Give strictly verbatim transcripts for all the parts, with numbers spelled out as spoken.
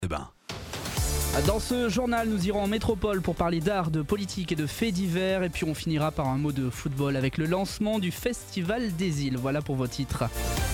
Eh ben. Dans ce journal, nous irons en métropole pour parler d'art, de politique et de faits divers. Et puis on finira par un mot de football avec le lancement du Festival des Îles. Voilà pour vos titres.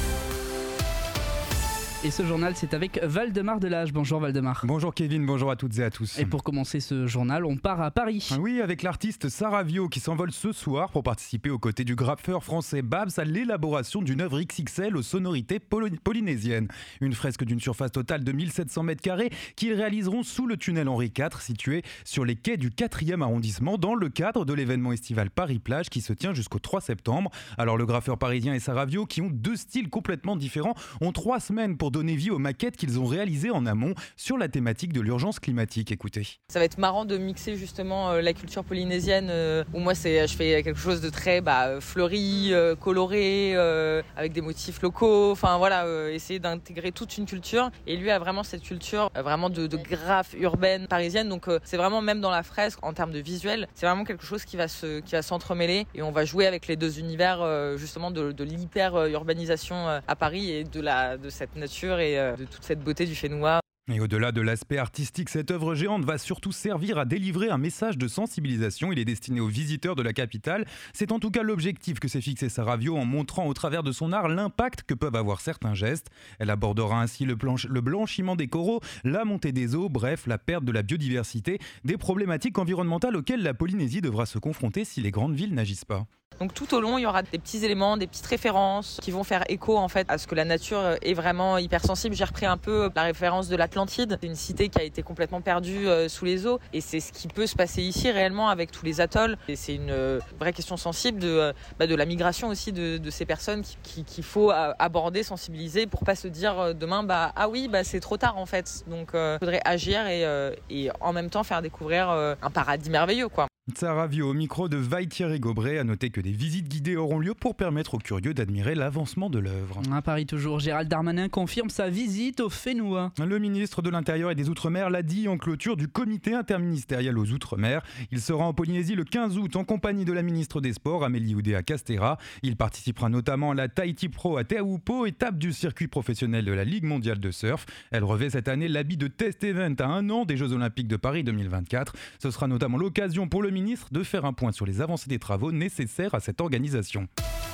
Et ce journal, c'est avec Valdemar Delage. Bonjour Valdemar. Bonjour Kevin, bonjour à toutes et à tous. Et pour commencer ce journal, on part à Paris. Oui, avec l'artiste Saravio qui s'envole ce soir pour participer aux côtés du graffeur français Babs à l'élaboration d'une œuvre X X L aux sonorités poly- polynésiennes. Une fresque d'une surface totale de mille sept cents mètres carrés qu'ils réaliseront sous le tunnel Henri quatre, situé sur les quais du quatrième arrondissement dans le cadre de l'événement estival Paris-Plage qui se tient jusqu'au trois septembre. Alors le graffeur parisien et Saravio, qui ont deux styles complètement différents, ont trois semaines pour donner vie aux maquettes qu'ils ont réalisées en amont sur la thématique de l'urgence climatique. Écoutez. Ça va être marrant de mixer justement euh, la culture polynésienne euh, où moi c'est, je fais quelque chose de très bah, fleuri, euh, coloré, euh, avec des motifs locaux. Enfin voilà, euh, essayer d'intégrer toute une culture. Et lui a vraiment cette culture euh, vraiment de, de graphe urbaine parisienne. Donc euh, c'est vraiment même dans la fresque en termes de visuel, c'est vraiment quelque chose qui va se, qui va s'entremêler. Et on va jouer avec les deux univers euh, justement de, de l'hyper urbanisation euh, à Paris et de la de cette nature et de toute cette beauté du Fénois. Et au-delà de l'aspect artistique, cette œuvre géante va surtout servir à délivrer un message de sensibilisation. Il est destiné aux visiteurs de la capitale. C'est en tout cas l'objectif que s'est fixé Saravio en montrant au travers de son art l'impact que peuvent avoir certains gestes. Elle abordera ainsi le, planche, le blanchiment des coraux, la montée des eaux, bref, la perte de la biodiversité, des problématiques environnementales auxquelles la Polynésie devra se confronter si les grandes villes n'agissent pas. Donc tout au long, il y aura des petits éléments, des petites références qui vont faire écho en fait à ce que la nature est vraiment hypersensible. J'ai repris un peu la référence de l'Atlantide, c'est une cité qui a été complètement perdue euh, sous les eaux et c'est ce qui peut se passer ici réellement avec tous les atolls. Et c'est une euh, vraie question sensible de, euh, bah, de la migration aussi de, de ces personnes qui, qui, qu'il faut euh, aborder, sensibiliser pour pas se dire euh, demain bah ah oui bah c'est trop tard en fait. Donc il euh, faudrait agir et, euh, et en même temps faire découvrir euh, un paradis merveilleux quoi. Saravio au micro de Vaille-Thierry Gobret a noté que des visites guidées auront lieu pour permettre aux curieux d'admirer l'avancement de l'œuvre. À Paris toujours, Gérald Darmanin confirme sa visite au Fénois. Le ministre de l'Intérieur et des Outre-mer l'a dit en clôture du comité interministériel aux Outre-mer. Il sera en Polynésie le quinze août en compagnie de la ministre des Sports, Amélie Oudéa-Castéra. Il participera notamment à la Tahiti Pro à Teahupo'o, étape du circuit professionnel de la Ligue mondiale de surf. Elle revêt cette année l'habit de test event à un an des Jeux Olympiques de Paris deux mille vingt-quatre. Ce sera notamment l'occasion pour le ministre de faire un point sur les avancées des travaux nécessaires à cette organisation.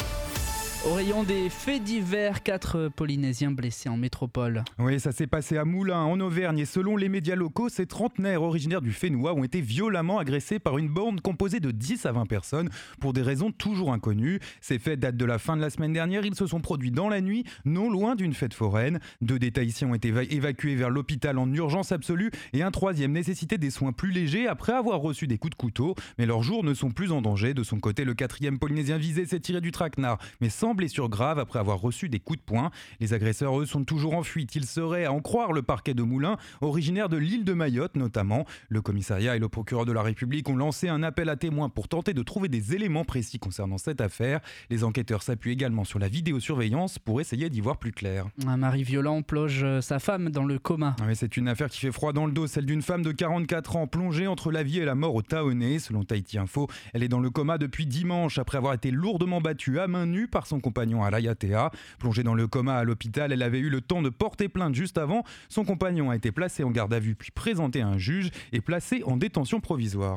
Au rayon des faits divers, quatre Polynésiens blessés en métropole. Oui, ça s'est passé à Moulins, en Auvergne. Et selon les médias locaux, ces trentenaires originaires du Fénois ont été violemment agressés par une bande composée de dix à vingt personnes pour des raisons toujours inconnues. Ces faits datent de la fin de la semaine dernière. Ils se sont produits dans la nuit, non loin d'une fête foraine. Deux des Tahitiens ont été éva- évacués vers l'hôpital en urgence absolue et un troisième nécessitait des soins plus légers après avoir reçu des coups de couteau. Mais leurs jours ne sont plus en danger. De son côté, le quatrième Polynésien visé s'est tiré du traquenard, mais sans blessure grave après avoir reçu des coups de poing. Les agresseurs, eux, sont toujours en fuite. Ils seraient, à en croire le parquet de Moulins, originaires de l'île de Mayotte notamment. Le commissariat et le procureur de la République ont lancé un appel à témoins pour tenter de trouver des éléments précis concernant cette affaire. Les enquêteurs s'appuient également sur la vidéosurveillance pour essayer d'y voir plus clair. Un mari violent plonge sa femme dans le coma. Oui, c'est une affaire qui fait froid dans le dos, celle d'une femme de quarante-quatre ans plongée entre la vie et la mort au Taonais. Selon Tahiti Info, elle est dans le coma depuis dimanche après avoir été lourdement battue à main nue par son compagnon à l'Ayatea. Plongée dans le coma à l'hôpital, elle avait eu le temps de porter plainte juste avant. Son compagnon a été placé en garde à vue puis présenté à un juge et placé en détention provisoire.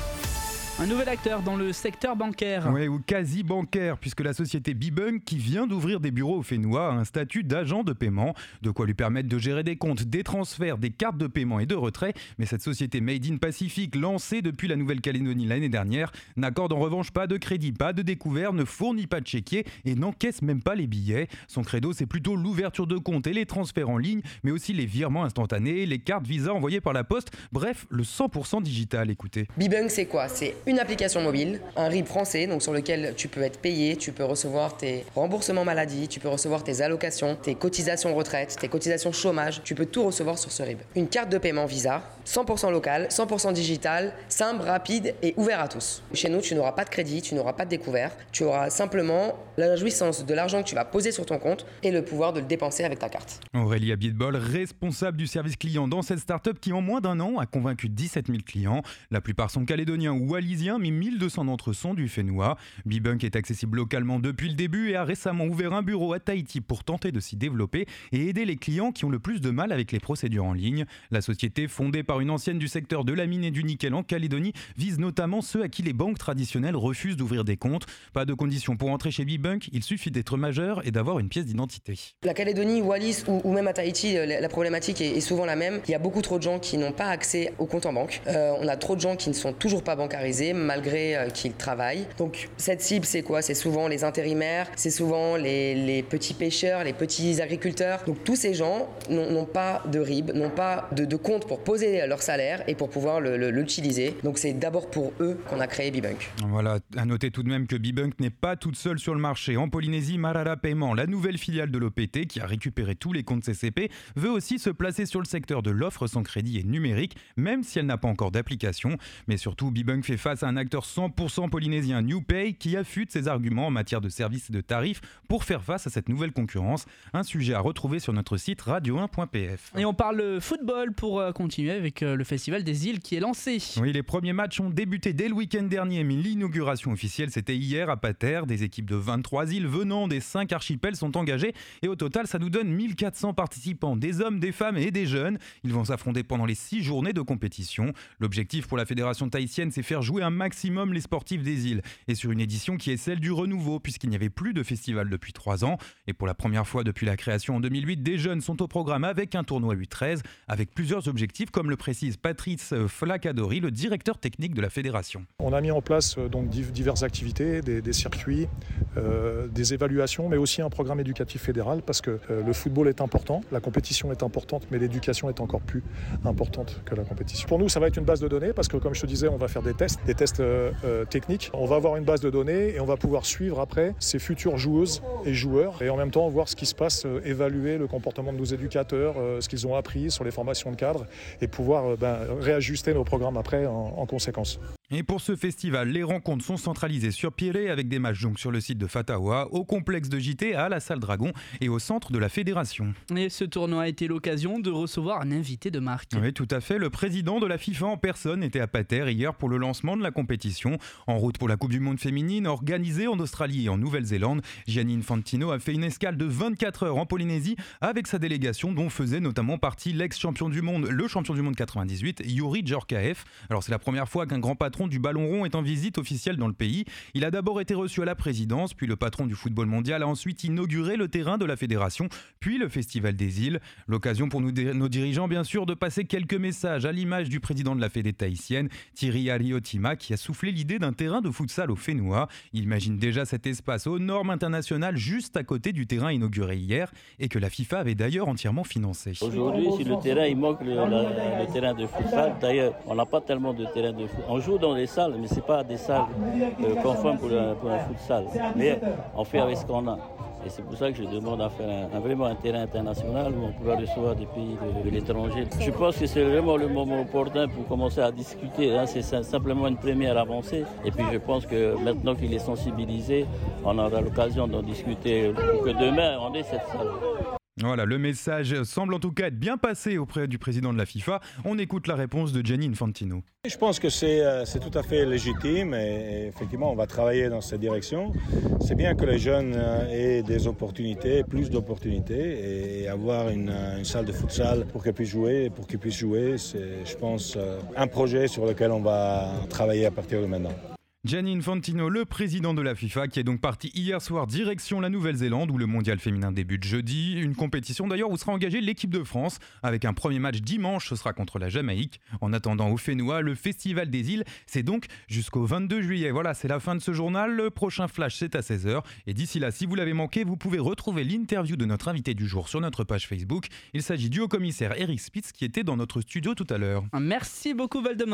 Un nouvel acteur dans le secteur bancaire. Oui, ou quasi bancaire, puisque la société Bibunk, qui vient d'ouvrir des bureaux au Fénois, a un statut d'agent de paiement, de quoi lui permettre de gérer des comptes, des transferts, des cartes de paiement et de retrait. Mais cette société Made in Pacific, lancée depuis la Nouvelle-Calédonie l'année dernière, n'accorde en revanche pas de crédit, pas de découvert, ne fournit pas de chéquier et n'encaisse même pas les billets. Son credo, c'est plutôt l'ouverture de comptes et les transferts en ligne, mais aussi les virements instantanés, les cartes Visa envoyées par la poste, bref, le cent pour cent digital, écoutez. Bibunk, c'est quoi ? C'est une application mobile, un R I B français, donc sur lequel tu peux être payé, tu peux recevoir tes remboursements maladie, tu peux recevoir tes allocations, tes cotisations retraite, tes cotisations chômage, tu peux tout recevoir sur ce R I B. Une carte de paiement Visa, cent pour cent local, cent pour cent digital, simple, rapide et ouvert à tous. Chez nous, tu n'auras pas de crédit, tu n'auras pas de découvert, tu auras simplement la jouissance de l'argent que tu vas poser sur ton compte et le pouvoir de le dépenser avec ta carte. Aurélie Abitbol, responsable du service client dans cette start-up qui en moins d'un an a convaincu dix-sept mille clients. La plupart sont calédoniens ou wallisiens Polynésien, mais mille deux cents d'entre eux sont du Fénois. Bebunk est accessible localement depuis le début et a récemment ouvert un bureau à Tahiti pour tenter de s'y développer et aider les clients qui ont le plus de mal avec les procédures en ligne. La société, fondée par une ancienne du secteur de la mine et du nickel en Calédonie, vise notamment ceux à qui les banques traditionnelles refusent d'ouvrir des comptes. Pas de condition pour entrer chez Bebunk, il suffit d'être majeur et d'avoir une pièce d'identité. La Calédonie, Wallis ou, ou même à Tahiti, la problématique est, est souvent la même. Il y a beaucoup trop de gens qui n'ont pas accès au compte en banque. Euh, on a trop de gens qui ne sont toujours pas bancarisés malgré euh, qu'ils travaillent. Donc cette cible, c'est quoi? C'est souvent les intérimaires, c'est souvent les, les petits pêcheurs, les petits agriculteurs. Donc tous ces gens n'ont, n'ont pas de R I B, n'ont pas de, de compte pour poser leur salaire et pour pouvoir le, le, l'utiliser. Donc c'est d'abord pour eux qu'on a créé Bebunk. Voilà, à noter tout de même que Bebunk n'est pas toute seule sur le marché. En Polynésie, Marara Paiement, la nouvelle filiale de l'O P T qui a récupéré tous les comptes C C P, veut aussi se placer sur le secteur de l'offre sans crédit et numérique, même si elle n'a pas encore d'application. Mais surtout, Bebunk fait face à un acteur cent pour cent polynésien, NewPay, qui affûte ses arguments en matière de services et de tarifs pour faire face à cette nouvelle concurrence. Un sujet à retrouver sur notre site radio un point p f. Et on parle football pour continuer avec le Festival des îles qui est lancé. Oui, les premiers matchs ont débuté dès le week-end dernier, mais l'inauguration officielle c'était hier à Pattaya. Des équipes de vingt-trois îles venant des cinq archipels sont engagées et au total ça nous donne mille quatre cents participants, des hommes, des femmes et des jeunes. Ils vont s'affronter pendant les six journées de compétition. L'objectif pour la fédération tahitienne, c'est faire jouer un maximum les sportifs des îles et sur une édition qui est celle du renouveau puisqu'il n'y avait plus de festival depuis trois ans et pour la première fois depuis la création en deux mille huit, des jeunes sont au programme avec un tournoi U treize avec plusieurs objectifs comme le précise Patrice Flacadori, le directeur technique de la fédération. On a mis en place donc diverses activités, des, des circuits, euh, des évaluations, mais aussi un programme éducatif fédéral parce que euh, le football est important, la compétition est importante, mais l'éducation est encore plus importante que la compétition. Pour nous, ça va être une base de données parce que, comme je te disais, on va faire des tests, des tests euh, euh, techniques. On va avoir une base de données et on va pouvoir suivre après ces futures joueuses et joueurs et en même temps voir ce qui se passe, euh, évaluer le comportement de nos éducateurs, euh, ce qu'ils ont appris sur les formations de cadres et pouvoir euh, ben, réajuster nos programmes après en, en conséquence. Et pour ce festival, les rencontres sont centralisées sur Pirée avec des matchs donc sur le site de Fatawa, au complexe de J T, à la salle Dragon et au centre de la fédération. Et ce tournoi a été l'occasion de recevoir un invité de marque. Oui, tout à fait. Le président de la FIFA en personne était à Pattaya hier pour le lancement de la compétition. En route pour la Coupe du Monde féminine organisée en Australie et en Nouvelle-Zélande, Gianni Infantino a fait une escale de vingt-quatre heures en Polynésie avec sa délégation dont faisait notamment partie l'ex-champion du monde, le champion du monde quatre-vingt-dix-huit, Youri Djorkaeff. Alors c'est la première fois qu'un grand patron du ballon rond est en visite officielle dans le pays. Il a d'abord été reçu à la présidence, puis le patron du football mondial a ensuite inauguré le terrain de la fédération, puis le Festival des îles. L'occasion pour nous, nos dirigeants, bien sûr, de passer quelques messages à l'image du président de la Fédé tahitienne, Thierry Ariotima, qui a soufflé l'idée d'un terrain de futsal au Fénois. Il imagine déjà cet espace aux normes internationales juste à côté du terrain inauguré hier et que la FIFA avait d'ailleurs entièrement financé. Aujourd'hui, sur le terrain, il manque le, la, le terrain de futsal. D'ailleurs, on n'a pas tellement de terrain de foot. On joue dans les salles, mais ce n'est pas des salles euh, conformes pour, le, pour un futsal. Mais on fait avec ce qu'on a. Et c'est pour ça que je demande à faire un, un, vraiment un terrain international où on pourra recevoir des pays de, de l'étranger. Je pense que c'est vraiment le moment opportun pour commencer à discuter. Hein. C'est simplement une première avancée. Et puis je pense que maintenant qu'il est sensibilisé, on aura l'occasion d'en discuter pour que demain on ait cette salle. Voilà, le message semble en tout cas être bien passé auprès du président de la FIFA. On écoute la réponse de Gianni Infantino. Je pense que c'est, c'est tout à fait légitime et effectivement on va travailler dans cette direction. C'est bien que les jeunes aient des opportunités, plus d'opportunités et avoir une, une salle de futsal pour qu'ils puissent jouer. Pour qu'ils puissent jouer, c'est je pense un projet sur lequel on va travailler à partir de maintenant. Gianni Infantino, le président de la FIFA, qui est donc parti hier soir direction la Nouvelle-Zélande où le mondial féminin débute jeudi. Une compétition d'ailleurs où sera engagée l'équipe de France avec un premier match dimanche, ce sera contre la Jamaïque. En attendant au Fénois, le Festival des îles, c'est donc jusqu'au vingt-deux juillet. Voilà, c'est la fin de ce journal. Le prochain flash, c'est à seize heures. Et d'ici là, si vous l'avez manqué, vous pouvez retrouver l'interview de notre invité du jour sur notre page Facebook. Il s'agit du haut-commissaire Eric Spitz qui était dans notre studio tout à l'heure. Merci beaucoup Valdemar.